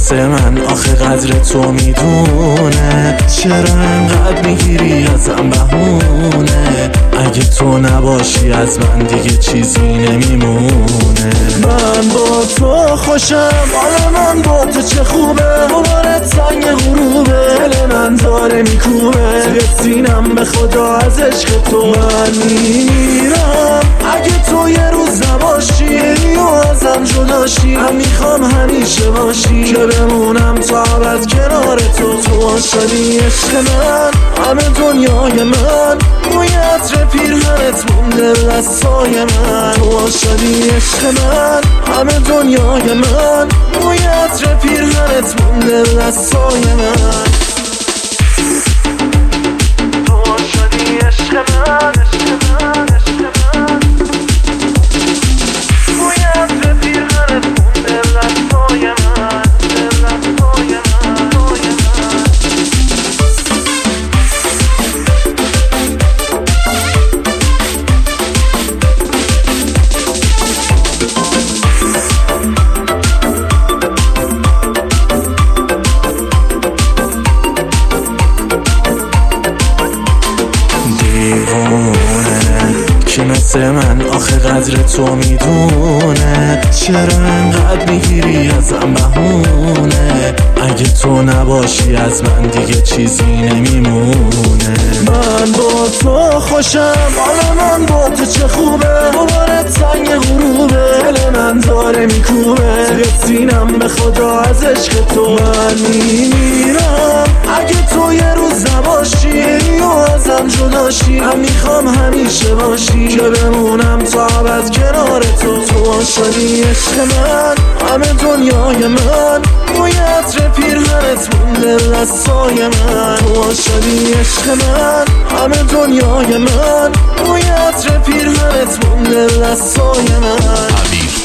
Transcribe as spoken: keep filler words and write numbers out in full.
مثل من آخه قدر تو میدونه؟ چرا انقدر میگیری ازم بهونه؟ اگه تو نباشی از من دیگه چیزی نمیمونه. من با تو خوشم، حال من با تو چه خوبه، مبارد سنگ غروبه، دل من داره میکوبه توی سینم به خدا از عشق تو. من میمیرم اگه تو یه روز نباشی و ازم جداشی. من میخوام همیشه باشی که بمونم تا ابد کنار تو. تو شدی عشق من، همه دنیای من، موی عطر پیرهنت مونده لسای من. تو شدی عشق من، همه دنیای من، موی عطر پیرهنت مونده لسای من. تو شدی عشق من، عشق من، عشق من، موی عطر پیرهنت مونده لسای من، لسای من. کی مثل من آخه قدر تو میدونه؟ چرا انقدر میگیری ازم بهونه؟ اگه تو نباشی از من دیگه چیزی نمیمونه. من با تو خوشم، حال من با تو چه خوبه، مبارد سنگ غروبه، دل من داره میکوبه توی سینم به خدا از عشق تو. من میمیرم اگه تو یه روز نباشی و ازم جداشی. من میخوام همیشه باشی که بمونم تا ابد کنار تو. تو شدی عشق من، همه دنیای من، موی عطر پیرهنت مونده لسای من. تو شدی عشق من، همه دنیای من، موی عطر پیرهنت مونده لسای من.